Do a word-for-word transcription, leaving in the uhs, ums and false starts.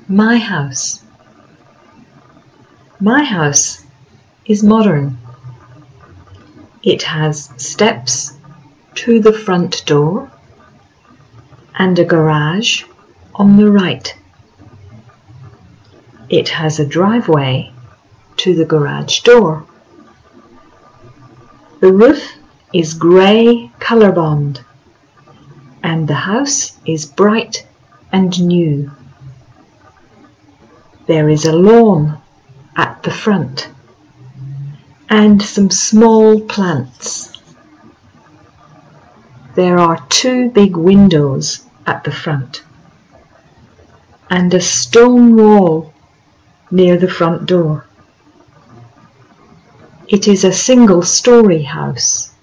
My house. My house is modern. It has steps to the front door and a garage on the right. It has a driveway to the garage door. The roof is grey Colorbond and the house is bright and new. There is a lawn at the front and some small plants. There are two big windows at the front and a stone wall near the front door. It is a single-story house.